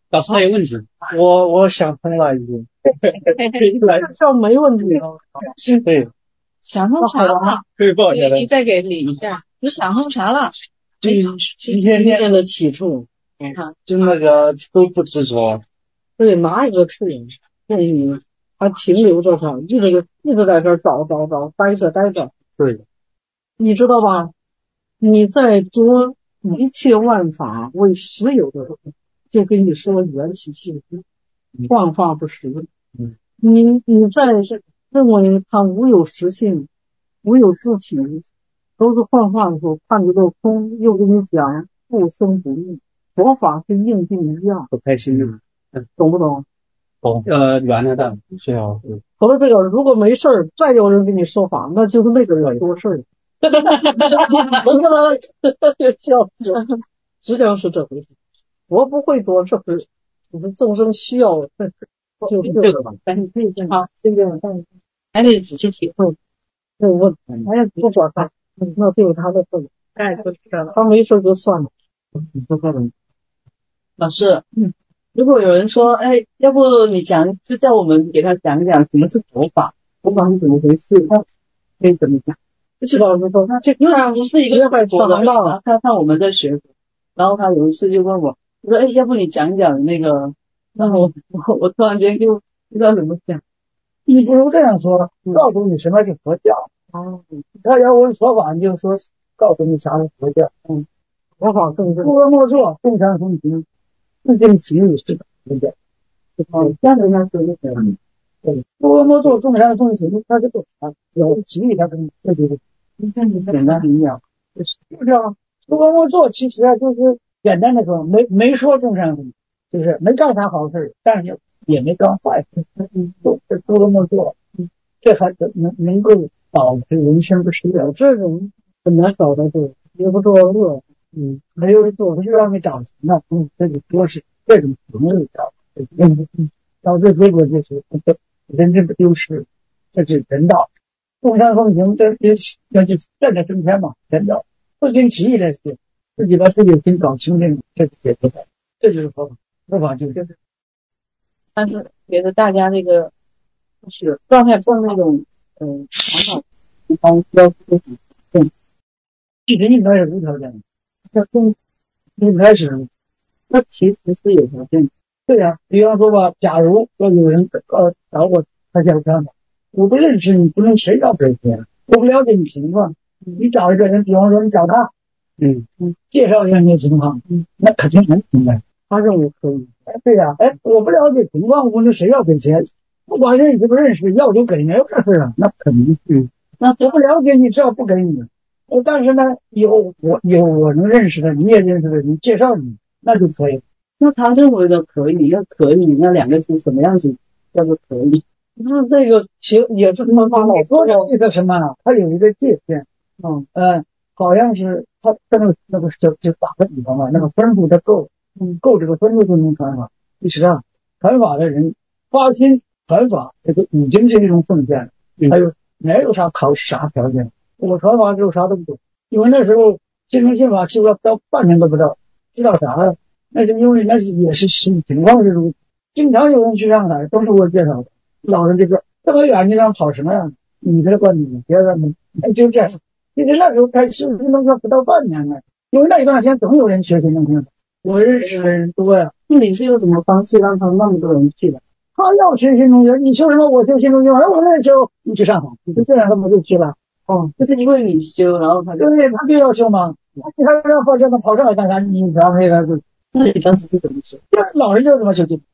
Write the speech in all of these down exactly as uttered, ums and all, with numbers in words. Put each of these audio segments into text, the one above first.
老师还有问题？ 我我想通了已经。来，这没问题了。对， 想通啥了？ 可以报一下你再给理一下，你想通啥了？ 就是今天念的起处， 嗯， 就那个都不执着。对，哪一个处嗯，他停留着他，一直一直在这儿找找找，待着待着。对，你知道吧？你在做一切万法为实有的时候，就跟你说缘起性质，幻化不实。嗯，你你在认为它无有实性，无有自体，都是幻化的时候，看着个空，又跟你讲不生不灭，佛法是硬币一样， 不开心。 懂不懂？ 懂。呃，圆了的，是啊。 除了这个，如果没事儿，再有人跟你说法，那就是那个人多事儿。哈哈哈哈哈！笑死，实际上是这回事。我不会多事儿，只是众生需要，就这个吧。但你可以这样，这个还得仔细体会。我我还要不管他，那对他的事。 哎，不是的， 他没事就算了。你说个人， 老师，嗯，如果有人说，哎，要不你讲，就叫我们给他讲一讲什么是佛法，佛法是怎么回事，他可以怎么讲？就是老师说，他就因为他不是一个外国的，然后他看我们在学，然后他有一次就问我，他说，哎，要不你讲一讲那个，然后我我突然间就不知道怎么讲。 你不如这样说，告诉你什么是佛教。哦，他要问佛法，你就说告诉你啥是佛教。嗯，佛法更是不闻莫作，众善奉行，自见其意是的，对不对？哦，这样人家说的对。对，不闻莫作，众善奉行，他这个啊，有其意，他跟对对对。这样简单明了，就是就这样。不闻莫作，其实啊，就是简单的说，没没说众善奉行，就是没干啥好事，但是也没干坏事，都不闻莫作，这才能能够保持人生不失了。这种很难找得到，也不作恶，嗯，没有做就让你找那嗯，这个多是这种朋友找，嗯嗯，到这结果就是人生不丢失，这是人道。众善奉行，这这这就站在中间嘛，人道不经其意的事，自己把自己的心搞清净，这是解脱的，这就是佛法。佛法就是这个。 但是觉得大家这个就是状态不那种嗯想法，一般要自己正， 一直应该是无条件的，要从一开始， 那其实是有条件。 对呀、啊，比方说吧，假如要有人呃找我他想干嘛，我不认识你，不能谁找谁钱，我不了解你情况，你找一个人，比方说你找他，嗯嗯，介绍一下你的情况，嗯，那肯定能明白，他认为可以。哎，对呀、啊，哎，我不了解情况，我说谁要给钱？不管认识不认识，要就给，没有这事啊，那肯定是。那我不了解你，只要不给你，但是呢，有我有我能认识的，你也认识的人介绍你，那就可以。 那他认为的可以，那可以，那两个是什么样子叫做可以？ 那这个情也是他妈老说的意思什么啊？他有一个界限，嗯呃，好像是他那个那个就就打个比方嘛，那个分数的够，嗯，够这个分数就能传法。其实啊，传法的人发心传法，这个已经是一种奉献，还有没有啥考啥条件。我传法之后啥都不懂，因为那时候心中信法修了到半年都不知道，知道啥了？那是因为那是也是情况是如此，经常有人去上海，都是我介绍的。老人就说这么远你让跑什么呀？你这管你别让你，哎，就这样。其实那时候开始心中不到半年了，因为那一段时间总有人学心中信法，我认识的人多呀。 那你是用什么方式让他那么多人去的？ 他要学心中信，你修什么？我修心中信，哎，我那修，你去上海，你就这样，他们就去了。 哦，就是因为你修，然后他就对，他就要修嘛。你还让跑这么跑上来干啥？你知道那个？ 那你当时是怎么修？ 老人就这么修就。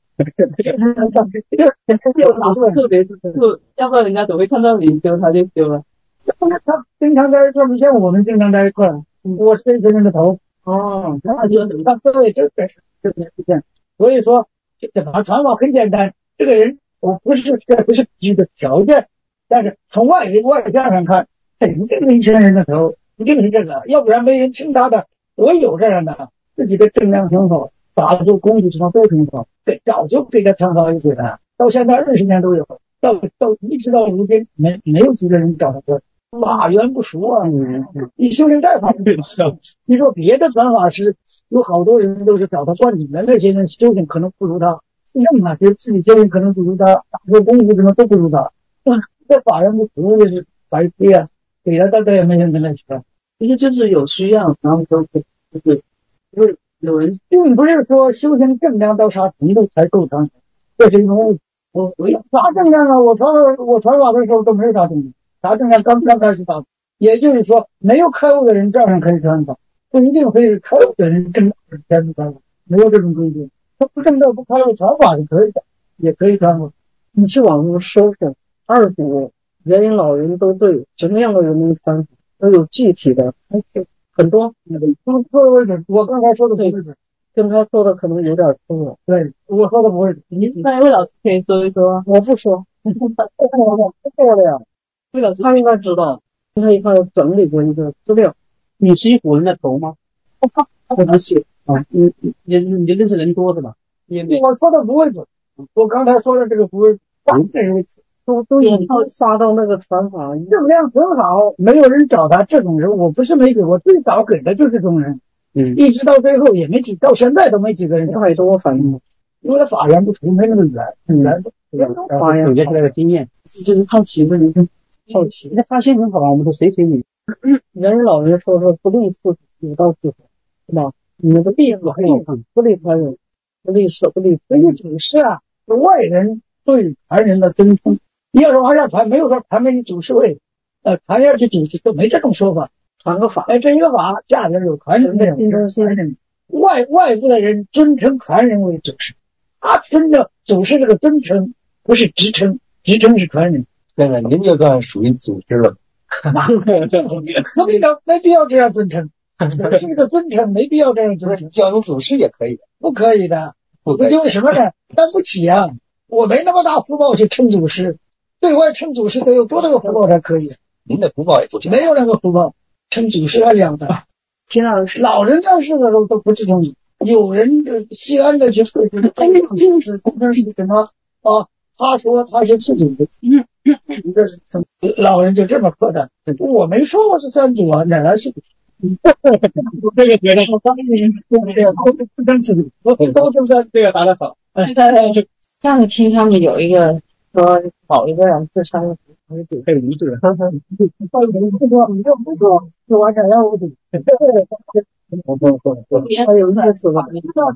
有老师特别是特，要不然人家怎么会看到你修他就修了？ 他经常在一块，不像我们经常在一块。我是一个人的头。哦，他就他对，就是就是这样。所以说，这个传法很简单。这个人，我不是这不是一个条件，但是从外人外向上看，他一定是一群人的头，一定是这个，要不然没人听他的。我有这样的自己的正量挺好，法术功夫上都挺好，对，早就给他传法一回了，到现在二十年都有，到到一直到如今没没有几个人找他过。 法源不熟啊。你修行再法，你说别的传法师有好多人都是找他灌顶的，那些人修行可能不如他，认啊，觉得自己修行可能不如他，做功夫可能都不如他。这法源不熟就是白费啊，给了大家也没人跟他学。 其实就是有需要，然后都就是就是有人， 并不是说修行正量到啥程度才够长，这是一种误。我我啥正量啊？我传我传法的时候都没有啥正量，啥正量刚刚开始打，也就是说没有开悟的人照样可以传法，不一定非是开悟的人正才能传法，没有这种规定。他不正道不开悟传法是可以的，也可以传法。 你去网上搜搜二祖、元婴老人都对，什么样的人能传法？都有具体的，很多。 他说的位置，我刚才说的不是， 跟他说的可能有点出入。 对，我说的不是。 你那魏老师可以说一说。 我不说，不说了呀。 魏老师他应该知道，他一看整理过一个资料。 你是一伙人的头吗？ 我不是啊，你你你就认识人多是吧？ 我说的不会准，我刚才说的这个不会，但是都都已经杀到那个传法， 正量很好，没有人找他这种人，我不是没给，我最早给的就是这种人， 嗯， 一直到最后也没几，到现在都没几个人太多，反正因为他法源不熟，没那么远，很远， 法源总结出来的经验， 就是好奇问人， 好奇。 那发现很好啊，我们都谁谁你。 元婴老人说说不利处有道是是吧？你们的例子很有看，不利传人，不利舍不利所以祖师啊，是外人对传人的尊称。你要说往下传，没有说传给你祖师位，呃，传下去祖师都没这种说法。 传个法， 哎，这一个法下边有传人的， 心中信任。 外外部的人尊称传人为祖师，他尊着祖师这个尊称，不是职称，职称是传人。 这个您就算属于祖师了。 何必要没必要这样尊称？祖师的尊称没必要这样尊称， 叫你祖师也可以， 不可以的。 不可以。 因为什么呢？担不起啊！我没那么大福报去称祖师，对外称祖师得有多大个福报才可以？ 您的福报也不行， 没有那个福报，称祖师还两的。 田老师， 老人在世的时候都不是称，有人的西安的去会说，哎，这是这是什么啊？他说他是四祖的，嗯，这是老人就这么说的。我没说我是三祖啊，哪来是？这个觉得我当年对呀，都不称四祖，都都称三，这个答得好。 哎，上次听他们有一个说找一个人是三个还有还有无字， 不说你就不说，是我想要无字。 我不不不， 还有意思吧？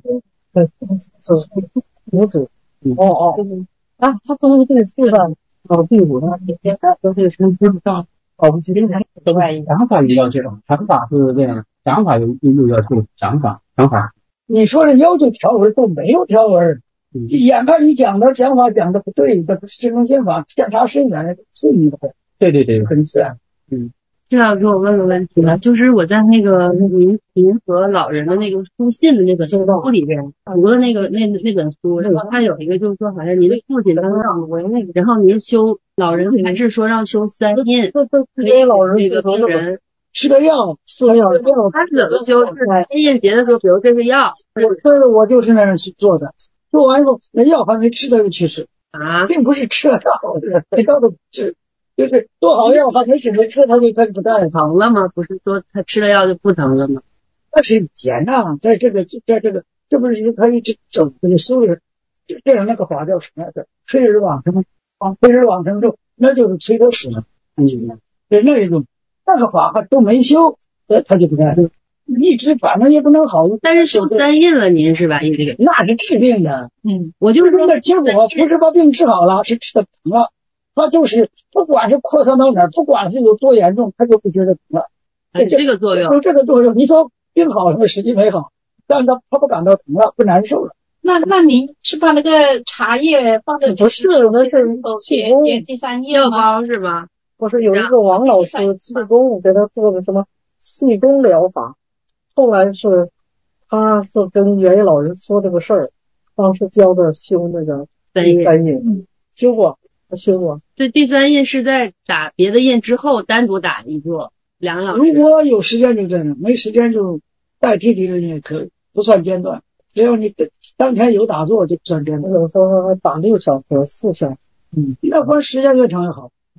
无字。 哦哦。啊，他说这个四段到第五段，都是什么不知道，搞不清楚。 都想法也要这种，想法是这样，想法又又要求想法，想法。 你说的要求条文都没有条文，眼看你讲的讲法讲的不对，这不是心中心法，检查深远是你的， 对对对， 很自然。 嗯，这老师，我问个问题吧，就是我在那个您您和老人的那个书信的那本书里边读的那个那那本书，然后他有一个就是说，好像您的父亲他让为那个，然后您修老人还是说让修三印， 给老人那个病人吃个药， 吃个药， 他是怎么修？是三印节的时候，比如这是药， 我这个我就是那样去做的，做完以后那药还没吃的就去世啊，并不是吃了药，这药都不吃。就是做好药还没使没吃，他就他就不带疼了吗？不是说他吃了药就不疼了吗？ 那是以前啊，在这个在这个这不是可以整这个修人，这样那个法叫什么来着？催人往生啊，催人往生咒，那就是催他死了。嗯，对那一种那个法还都没修，呃，他就不带。一直反正也不能好， 但是修三印了，您是吧？这个那是治病的。 嗯，我就是说那结果不是把病治好了，是治的疼了。他就是不管是扩散到哪儿，不管是有多严重，他就不觉得疼了。 有这个作用， 有这个作用。你说病好了，实际没好，但他他不感到疼了，不难受了。 那那您是把那个茶叶放在不是，那是气功第三页药包是吗？ 不是有一个王老师气功给他做的什么气功疗法，后来是他是跟元婴老人说这个事儿，当时教的修那个第三印，修过。修过， 对，第三印是在打别的印之后单独打一个两个小时。 如果有时间就这样，没时间就代替别的印也可以，不算间断。只要你当天有打坐就不算间断。 有时候打六小时、四小时， 嗯，那关时间越长越好。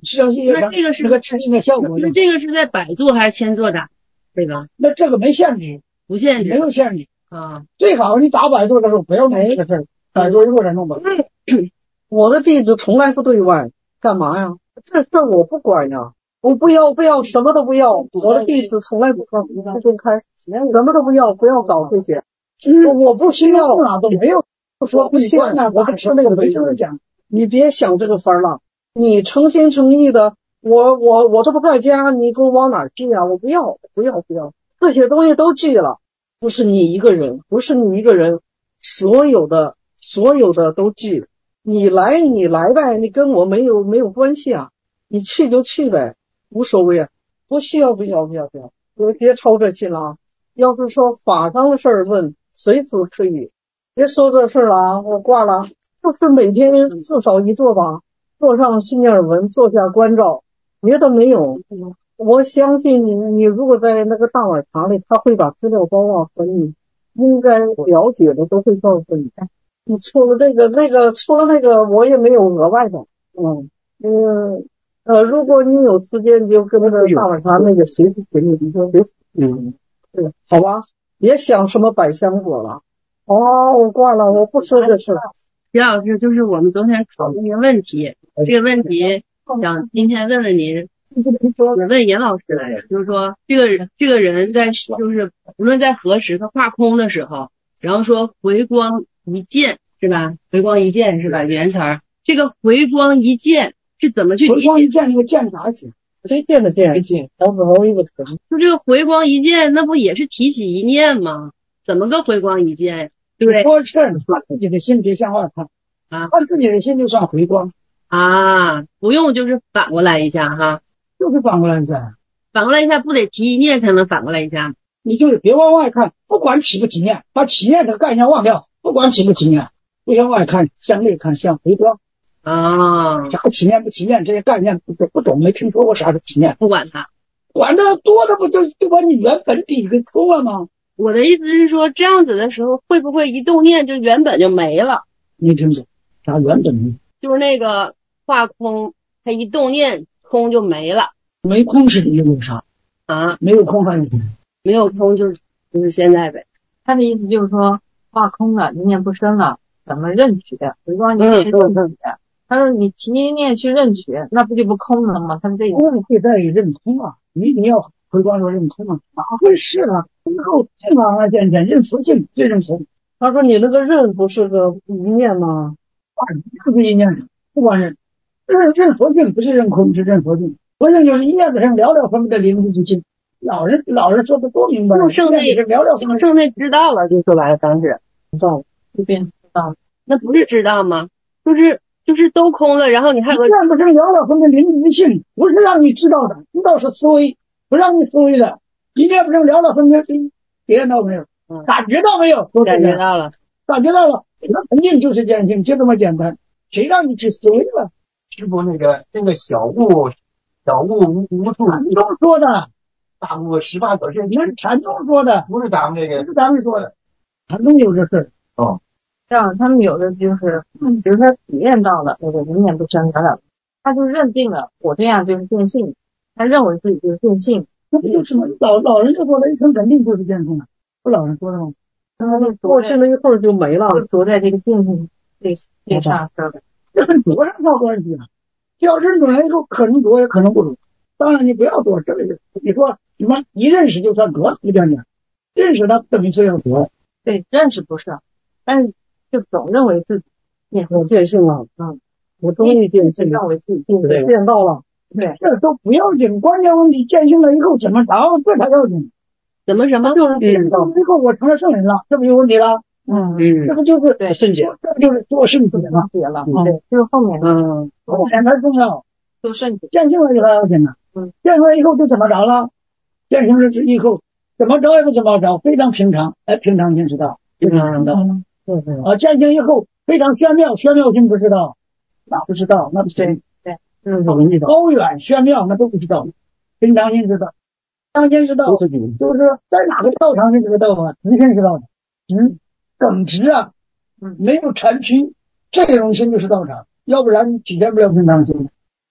实际上越长， 那这个是那个吃进的效果。 那这个是在百做还是千做打？这个那这个没限制， 不限制， 没有限制啊。 最好你打百做的时候不要弄这个事儿，百做一会儿弄吧。 我的弟子从来不对外，干嘛呀？这事儿我不管呀，我不要不要，什么都不要。我的弟子从来不说不公开，什么都不要，不要搞这些。我我不需要啊，都没有说不需要，我不吃那个东西。你别想这个法儿了，你诚心诚意的，我我我都不在家，你给我往哪儿寄啊？我不要不要不要，这些东西都寄了，不是你一个人，不是你一个人，所有的所有的都寄。你来你来呗，你跟我没有没有关系啊，你去就去呗，无所谓啊，不需要不要不要不要，别别操这心了啊。要是说法上的事儿问，随时可以，别说这事儿了啊，我挂了。就是每天至少一做吧，做上心念文，做下关照，别的没有。我相信你，你如果在那个大碗茶里，他会把资料包啊和你应该了解的都会告诉你。你除了这个那个除了那个我也没有额外的。嗯嗯呃如果你有时间你就跟那个大碗茶那个随时给你你说随时嗯对好吧，别想什么百香果了。哦我挂了，我不说这事。 徐老师，就是我们昨天讨论一个问题，这个问题想今天问问您，也问严老师来着，就是说这个人这个人在就是无论在何时他画空的时候，然后说回光一见是吧？回光一见是吧？原词儿这个回光一见是怎么去理解？ 回光一见那个见啥写？ 谁见的见？见，然后一个词。 就这个回光一见，那不也是提起一念吗？怎么个回光一见？对不对？ 说是他自己的心别向外看啊， 看自己的心就算回光啊，不用就是反过来一下哈， 就是反过来一下， 反过来一下不得提一念才能反过来一下？ 你就是别往外看，不管起不起念，把起念这个概念忘掉，不管起不起念，不向外看，向内看，向回光啊。 啥起念不起念这些概念不不懂，没听说过啥是起念， 不管它， 管的多的不就就把你原本体给空了吗？ 我的意思是说，这样子的时候，会不会一动念就原本就没了？ 没听懂啥原本没？ 就是那个画空，它一动念空就没了。 没空是因为啥啊？ 没有空还有空？ 没有空就是就是现在呗。 他的意思就是说，画空了，一念不生了，怎么认取？回光一念认取。他说你提一念去认取，那不就不空了吗？他们这个空会在于认空啊，你你要回光说认空啊，哪回事啊？空后净往外见见，认佛性最认佛。 他说你那个认不是个一念吗？ 啊，不是一念，不管认认认佛性不是认空，是认佛性。佛性就是一念之上了了分别的灵之性。老人老人说的多明白， 就剩那是了了分别， 剩那知道了，就说白了，当时知道了， 就变知道了。 那不是知道吗？就是就是都空了，然后你还有个念不是了了分别灵之性，不是让你知道的，知道是思维，不让你思维的。一念不是了了分别，体验到没有？感觉到没有？ 感觉到了， 感觉到了，那肯定就是见性，就这么简单。谁让你去思维了？ 师傅，那个那个小悟小悟无无处， 禅宗说的， 大悟十八可是那是禅宗说的， 不是咱们这个， 不是咱们说的。禅宗有这事儿哦。 这样，他们有的就是，比如他体验到了那个一念不生了了，他就认定了我这样就是见性，他认为自己就是见性。 那不就是吗？老老人就说了一层肯定就是见性了，不老人说的吗？ 他就过去那一会儿就没了， 就着在这个见性这这上说的， 这跟着上啥关系啊？要认准了以后，可能着也可能不着。当然你不要着这个，你说什么一认识就算着，你讲讲，认识他等于是要着。 对，认识不是，但是就总认为自己我见性了，嗯，我终于见性了， 认为自己见对，见到了， 对， 这都不要紧，关键问题见性了以后怎么着，这才要紧。 怎么什么就是见到以后我成了圣人了，这不有问题了？ 嗯嗯，这不就是对圣洁， 这不就是做圣洁了？ 解了， 嗯对，就是后面嗯， 后面才重要。 做圣洁， 见性了以后要紧了， 嗯， 见性了以后就怎么着了？见性了以后怎么着也不怎么着，非常平常，哎，平常心知道，平常心知道。 对对， 啊，见性以后非常玄妙，玄妙心不知道，那不知道，那不谁？ 对， 嗯，高远玄妙那都不知道，平常心知道，平常心知道，就是在哪个道场是这个道啊？直心知道的，直耿直啊，没有禅区，这种心就是道场，要不然你体现不了平常心。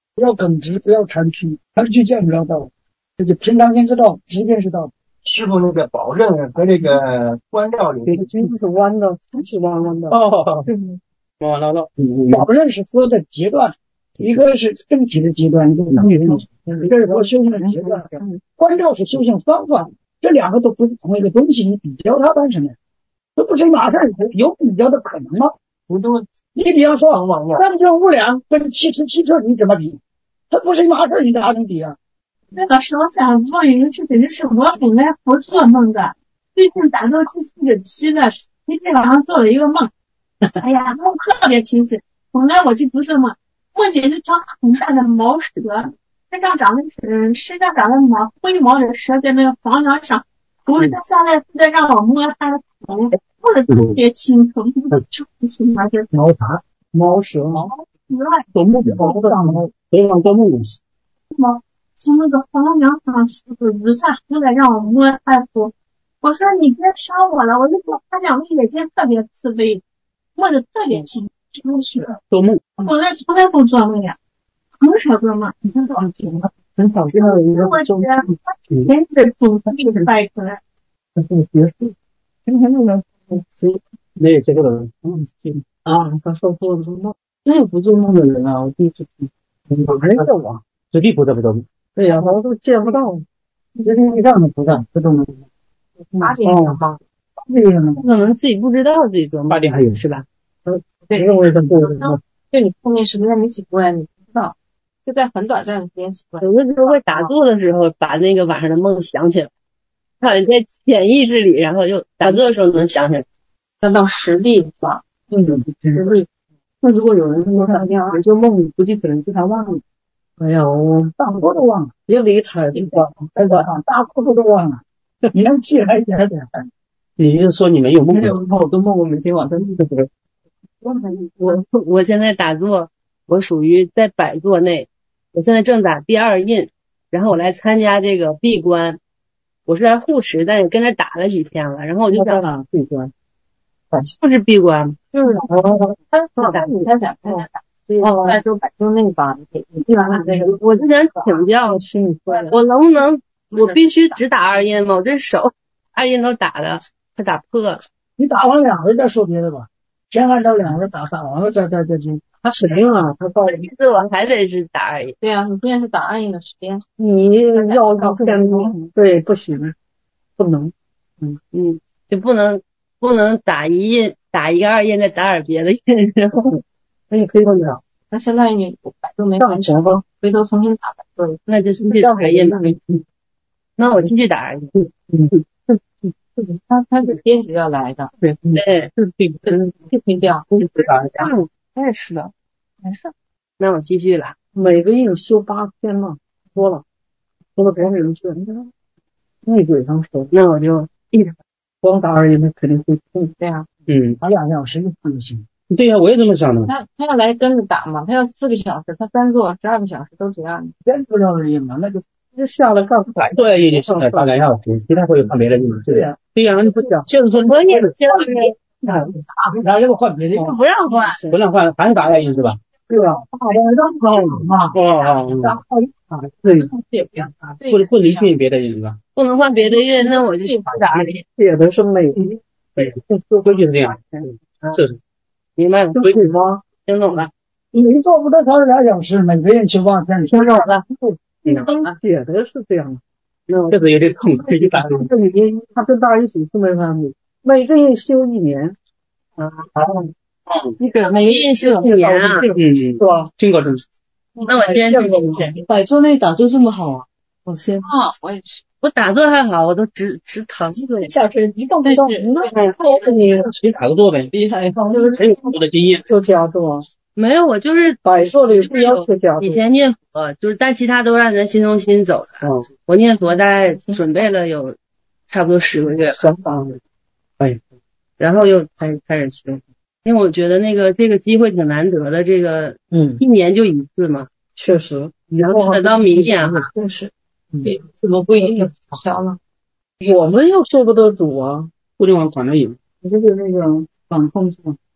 不要耿直，不要缠曲，缠曲见不了道，这就平常心之道，即便是道。 师傅那个保证和那个关照里， 君是弯的，它是弯弯的。 哦，弯弯绕绕。 保证是说的阶段，一个是身体的阶段，一个是一个是说修行的阶段。关照是修行方法，这两个都不是同一个东西，你比较它干什么？这不是一码事儿，有比较的可能吗？ 不都？ 你比方说三斤五两跟七十汽车你怎么比？它不是一码事儿，你咋能比啊？ 这个是我想做一个事情，就是我本来不做梦的，最近打到第四个期了，今天晚上做了一个梦，哎呀，梦特别清晰。本来我就不是梦，梦见一条很大的毛蛇，身上长的是身上长的毛灰毛的蛇在那个房梁上，我它下来是在让我摸它的头，摸的特别清楚，就清楚是毛啥？毛蛇？ 毛蛇， 做梦毛上毛，非常做梦是吗？从那个房梁上是雨下出来让我摸它的头，我说你别杀我了，我就说他两个眼睛特别慈悲，摸的特别清，真是做梦。 我那从来不做梦呀，很少做梦。你看多少天了？ 很少见到一个我觉得我以前是主子给拜出来， 这是结束。今天那个谁那这个人， 嗯，啊，他说做的梦，这也不做梦的人啊，我第一次听。我没有啊， 这地菩萨不做梦。 对呀，我都见不到。十天以上的菩萨不做梦。 八点上吗？ 这个不可能自己不知道自己做梦， 八点还有是吧？ 对，认为他做的梦。 就你后面时间没醒过来，你不知道，就在很短暂的时间醒过来。有的时候会打坐的时候把那个晚上的梦想起来，好像在潜意识里，然后就打坐的时候能想起来。要到实力是吧？ 嗯， 实力。 那如果有人说他有做梦，估计可能是他忘了。哎呀，我大哭都忘了，别理睬这个，哎呀，大哭都忘了，年纪还小点。 你是说你没有梦？ 没有好多梦，我每天晚上一直在。 我我现在打坐，我属于在百坐内，我现在正打第二印，然后我来参加这个闭关，我是来护持，但也跟着打了几天了，然后我就想哪闭关？ 不是闭关，就是他说打你在两边打。 哦， 再说百度那帮，你你完了这个， 我就想请教，我能不能，我必须只打二印吗？我这手二印都打的，快打破了。 你打完两回再说别的吧，先按照两回打，打完了再再再去。他使命啊，他到一次我还得是打二印。 对啊，你现在是打二印的时间， 你要到天空，对，不行，不能， 嗯嗯，就不能不能打一印，打一个二印，再打点别的印，然后。 那你可以讲， 那现在你百度没完成，回头重新打百度， 那就继续打二印吧。那我继续打二印。 嗯， 他他是坚持要来的， 对对， 是对，嗯，去停掉， 嗯，我也是的，没事。那我继续了， 每个印修八天了，多了，多了多少人去？内鬼上说， 那我就一直光打二印，那肯定会痛。 对啊， 嗯， 打两小时就不行。 对呀、啊，我也这么想的。 他他要来跟着打嘛，他要四个小时，他单做十二个小时都这样。 真不要人嘛，那就就下了干百多印也是大概要时，其他会有看别的印，对呀。对呀，你不讲，就是说我也就是哪有换别的印？ 不让换， 不让换，还是打二印是吧？ 对啊，打完让嘛。 哦哦哦，对， 不能不能换别的印是吧？ 不能换别的印，那我就打二印。 写的是美， 对，规矩是这样，这是。 明白了， 对吗？ 听懂了。 你做不到三十俩小时，每个人去往前， 听懂了。 嗯，写的是这样的。 这是有点痛，可以打。 这里面他跟大一起是没法比，每个人修一年。 啊，这个每个印修一年啊， 嗯， 是吧？ 经过这。 那我坚持坚持。 百坐内打坐这么好啊？我先。 啊，我也是。 我打坐还好，我都直直疼。 小时一动不动，那你你打个坐呗， 厉害， 就是很有很多的经验。 就加坐。 没有，我就是百坐里不要求加坐。 以前念佛，就是但其他都让人心中心走的。 嗯， 我念佛大概准备了有差不多十个月， 相当。 哎， 然后又开开始修，因为我觉得那个这个机会挺难得的，这个嗯， 一年就一次嘛， 确实。 然后等到明年哈， 确实。对，怎么不一定取消了？ 我们又做不得主啊， 互联网管的有， 你这个那个管控是吧？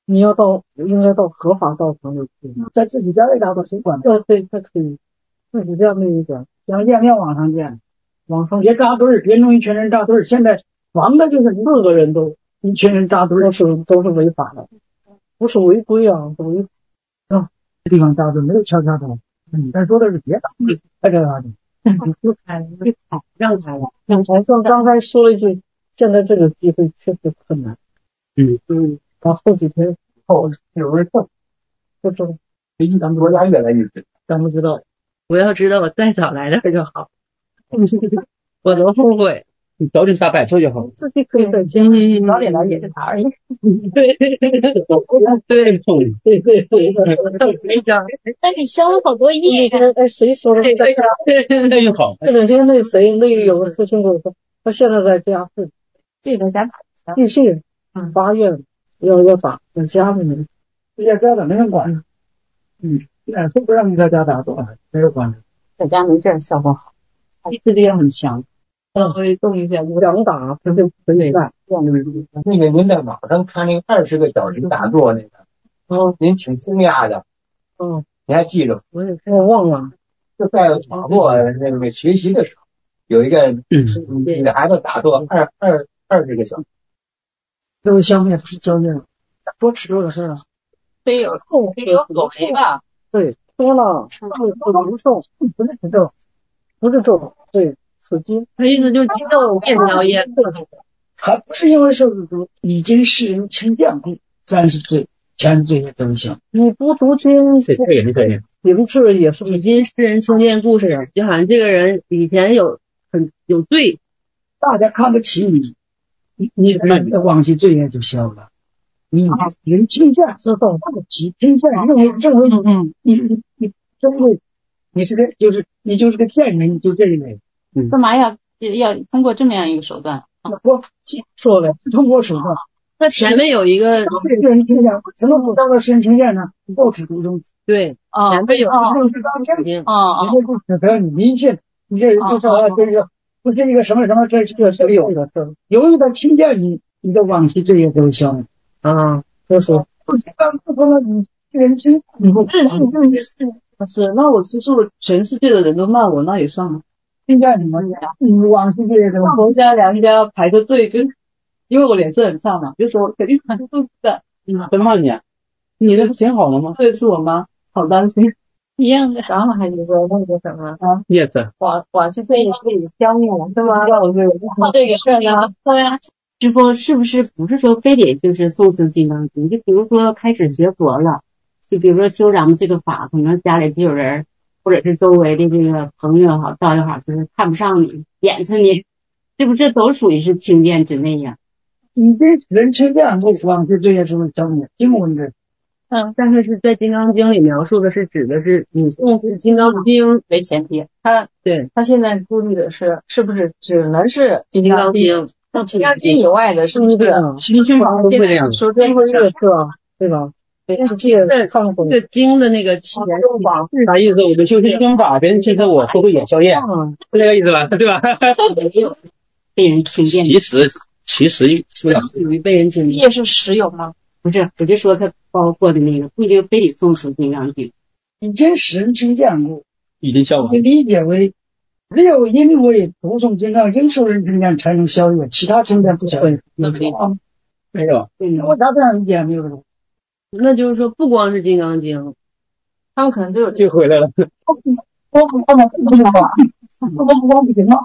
你要到应该到合法道场就可以， 在自己家里打坐谁管？ 呃，对，他可以自己家那一点， 想见面网上见，网上别扎堆儿，别弄一群人扎堆儿。现在防的就是四个人都一群人扎堆儿， 都是都是违法的，不是违规啊，是违。 啊，这地方扎堆儿没有敲敲头，你这说的是别打，别这样的。 就开了，就开让开了。 刚才像刚才说了一句，现在这个机会确实困难。 嗯嗯，到后几天后有人挣， 不知道， 最近咱们国家越来越紧， 咱不知道。 我要知道我再早来那儿就好，我都后悔。 你早点下摆车就好。 自己可以在家， 嗯， 早点来也是他而已。 对对对对对对对对， 没讲。 但你消了好多那业。 天哎，谁说的？ 对对对对， 好。 这两天那谁那有个师兄跟我说，他现在在家是自己在家继续八月要要打在家里面， 在家的没人管。嗯，哎，都不让你在家打坐，没人管。 在家没事效果好，意志力也很强。稍微动一下就想打他就可以干。 那个您在网上看那个二十个小时打坐那个， 哦， 您挺惊讶的。 嗯， 你还记着？ 我也我忘了。 就在打坐那个学习的时候，有一个那个孩子打坐二二二十个小时， 这位消灭不是消灭了，多吃多的事啊。 得有送，得有狗陪吧。 对，多了，不不瘦， 不是吃肉， 不是瘦，对，死鸡。 他意思就是肌肉变条烟。 还不是因为受制毒，已经世人称降过，三十岁全罪业都消。 你不读经， 这这也是可以。 形式也是已经世人听见故事，就好像这个人以前有很有罪， 大家看得起你，你你你的往昔罪业就消了。你人天下之后，看得起天下，认为认为嗯你你你真为你是个就是你就是个贱人，你就这一类。 干嘛要要通过这么样一个手段？ 我说了，通过手段。 他前面有一个对人听见，怎么不到了神情见呢？不止独中， 对， 啊前面有啊不是当天。 啊啊！ 你这不指责你迷信，你这人就说啊，这是不是一个什么什么，这这是有的事。由于他听见你，你的往昔罪业都消了。 啊， 就是不知道不说了，你人听你不是是是是，那我吃素了，全世界的人都骂我，那也算了。 听见你们你往昔罪业都国家娘家排个队，就因为我脸色很差嘛，就说肯定是素的。 嗯，真骂你，你这不挺好的吗？ 对，是我妈，好担心。 一样的。 然后还有个那个什么啊， 也是。 我我是这个自己消灭了，是吗？我是这个事呢，对呀。 师傅是不是不是说非得就是诵持金刚经？就比如说开始学佛了，就比如说修咱们这个法，可能家里就有人，或者是周围的这个朋友也好、道友好，就是看不上你、贬斥你，这不这都属于是轻贱之内呀？ 你这人称这样，往昔罪业是消灭，经文的。 嗯，但是是在《金刚经》里描述的是指的是你诵持《金刚经》 为前提，他对他现在顾虑的是是不是只能是《金金刚刚经》， 经， 那《金刚经》以外的是不是这个？ 心经法都会这样。 说这个是是吧？对吧？ 对， 这个忏悔这个经的那个起源啥意思？我们修心经法，别人欺负我，会不会也消业？ 嗯， 是这个意思吧？对吧？ 被人听见， 其实其实不了。 属于被人听见。 业是实有吗？ 不是，我就说它包括的那个，不一定非得诵持金刚经。 已经使人称见过， 已经消完你。理解为只有因为读诵金刚经受人称见才能消业，其他称见不消业。 那没有， 没有。 为啥这样理解没有用？ 那就是说不光是金刚经， 他们可能都有又回来了。 我不光不行了，我不光不行了。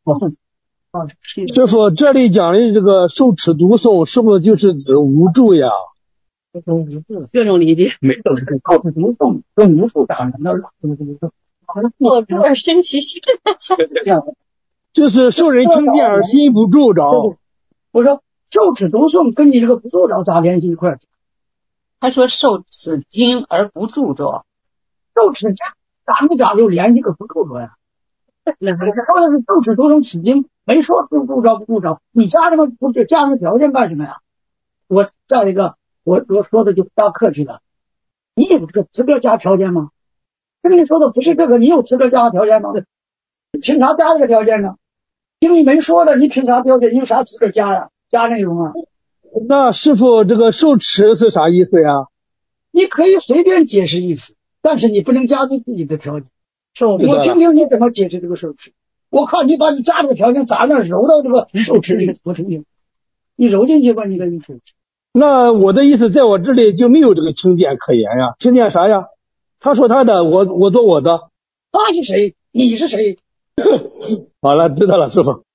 师傅，这里讲的这个受持读诵，是不是就是指无助呀？ 这种无字， 各种理解。 没有。 靠着读诵跟无数打人，那是读诵。 我这儿生其心。 这样， 就是受人称见而心不住着。 我说受持读诵跟你这个不住着咋联系一块儿？ 他说受此经而不著着， 受持这咋没咋就联系个不住着呀？ 那还说的是受持读诵此经，没说不住着不住着，你加这个不是加这个条件干什么呀？我再一个，我我说的就不大客气了，你有这个资格加条件吗？跟你说的不是这个，你有资格加条件吗？你凭啥加这个条件呢？经里没说的，你凭啥条件？你有啥资格加呀？加内容啊？ 那师傅，这个受持是啥意思呀？ 你可以随便解释意思，但是你不能加进自己的条件。 受我听听你怎么解释这个受持。我看你把你加这个条件咋那揉到这个受持里，我听听。你揉进去吧，你的意思。 那我的意思，在我这里就没有这个清点可言呀。清点啥呀？他说他的，我我做我的。 他是谁？你是谁？ 好了，知道了，师傅。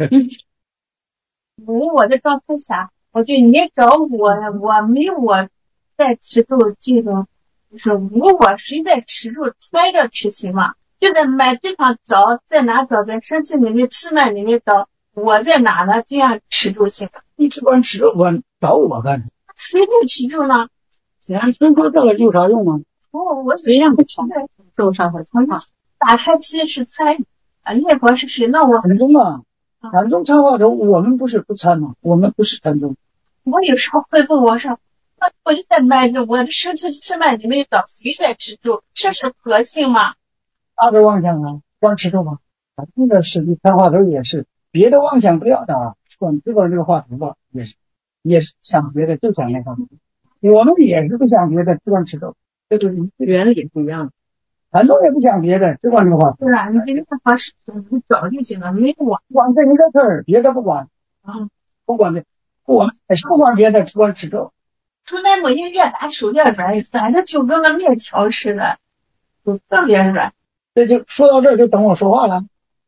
没我的状态下，我就你找我，我没我在持咒这种，就是无我谁在持咒，揣着持行嘛，就在买地方找，在哪找，在生气里面、气脉里面找，我在哪呢？这样持咒行。 你只管持咒，我找我干什么？ 谁在持咒呢？ 咱说说这个有啥用吗？ 哦，我虽然不存在咒上和参话，打开期是参啊，念佛是谁？那我禅宗啊，禅宗参话中，我们不是不参吗？我们不是禅宗。 我有时候会问我说，我就在买着我的生气气脉里面找谁在持咒，这是核心吗？ 大的妄想啊，光持咒吗？啊，那个实际参话头也是别的妄想不要的啊，管这个这个话头吧，也是也是想别的，就想那个。我们也是不想别的，只管持咒，这个原理不一样。 禅宗也不想别的，只管这个话。 对啊，你这个法是你找就行了，没我管这一个事儿，别的不管啊， 不管的，我们也是不管别的，只管持咒。 出来我就越打手越软，反正就跟个面条似的，就特别软。 这就说到这儿，就等我说话了。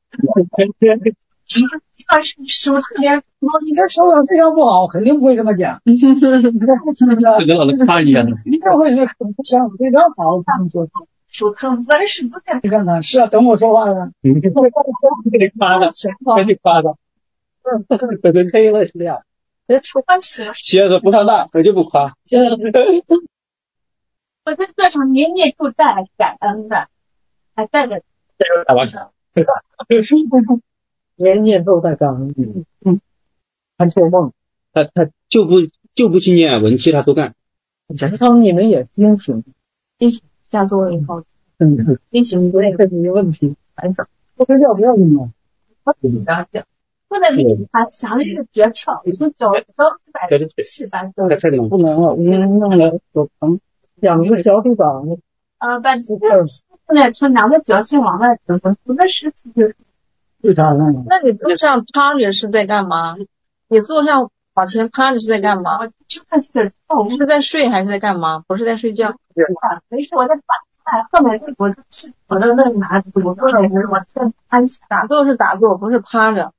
要是手特别， 你这手感非常不好，肯定不会这么讲。你这不是的， 跟老师夸一下的。 你这会是想非常好，他们说手疼，我是不在。 你看看，是啊，等我说话了。 你给你夸的，给你夸的。 嗯，这个可以了，是这样。 我是鞋子不上当，我就不夸。 我在这上年年都带感恩的，还带着大王想。 年年都在感恩。嗯嗯，还做梦。 他他就不就不去念文，其他都干。 人康你们也惊醒， 惊醒下作以后， 嗯， 惊醒不这是一个问题。 还是不睡觉不要紧吗？ 我自己当讲，我在里面还想了一个诀窍，从脚脚趾板气板走， 不能了，我们弄了手疼，两个脚趾板。 呃，把这个现在从两个脚心往外走，我的身体就是。 为啥呢？ 那你坐上趴着是在干嘛？你坐上往前趴着是在干嘛？ 我就看这个， 你是在睡还是在干嘛？不是在睡觉。 没事，我在打后面这我就气，我在那拿着，我坐着我先趴下。 打坐是打坐，不是趴着。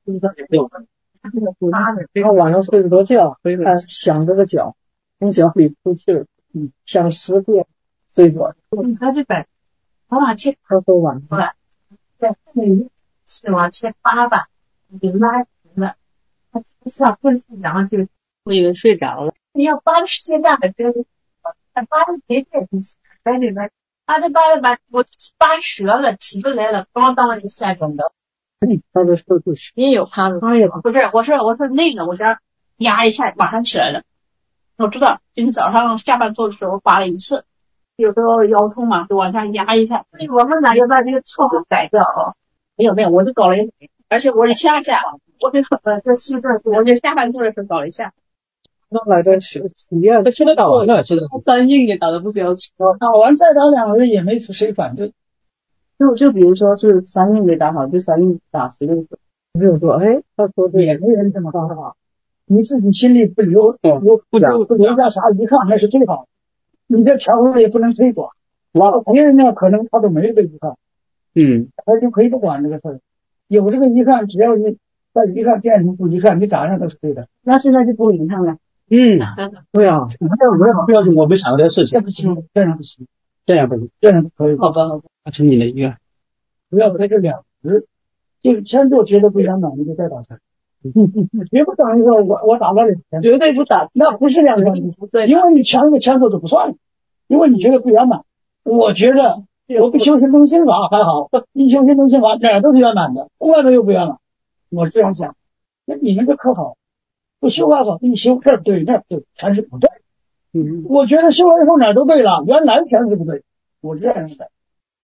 趴着。然后晚上睡不着觉，所以他想这个脚，从脚里出气儿，嗯，想十遍睡着。 你看这边，我往前他说晚上。 在后面。是往前扒吧，你就拉直了，它就像分析，然后就我以为睡着了。 你要扒的时间大的，跟扒的别点就行，在里边扒着扒着把我扒折了，起不来了，咣当就下转的。 他的说就是你有趴着， 哎呀，不是，我说我说那个，我想压一下，马上起来了。我知道今天早上下班做的时候扒了一次，有时候腰痛嘛，就往下压一下。我们俩要把这个错误改掉啊。没有没有，我就搞了一，而且我是下下，我这呃这是这我这下半做的时候搞了一下。 那来的是体验， 吃得到那吃得到。 三硬也打得不标准。 打完再打两个人也没谁反对。 就就比如说是三硬没打好，就三硬打十六个。 没有说，哎，他说的也没人这么干哈，你自己心里不留留不留不留下啥遗憾，那是最好。你这条路也不能推广，完了别人呢可能他都没这个遗憾。 嗯， 他就可以不管这个事儿，有这个遗憾，只要你把遗憾变成不遗憾，你咋样都是对的。 那现在就不遗憾了。 嗯， 对啊， 这样不要紧，我没想过这事情。 这不行，这样不行， 这样不行， 这样不可以。 好吧，好吧， 达成你的愿。 不要在这两时，就先做觉得不圆满，你就再打成。绝不等于说我我打了两天， 绝对不打， 那不是两天，因为你前个前后都不算，因为你觉得不圆满。我觉得。我不修行中心法还好，一修行中心法哪儿都是圆满的，从来没有不圆满。我是这样想，那你们这可好，不修还好，一修这对那对，全是不对。嗯，我觉得修完以后哪儿都对了，原来全是不对，我这样的。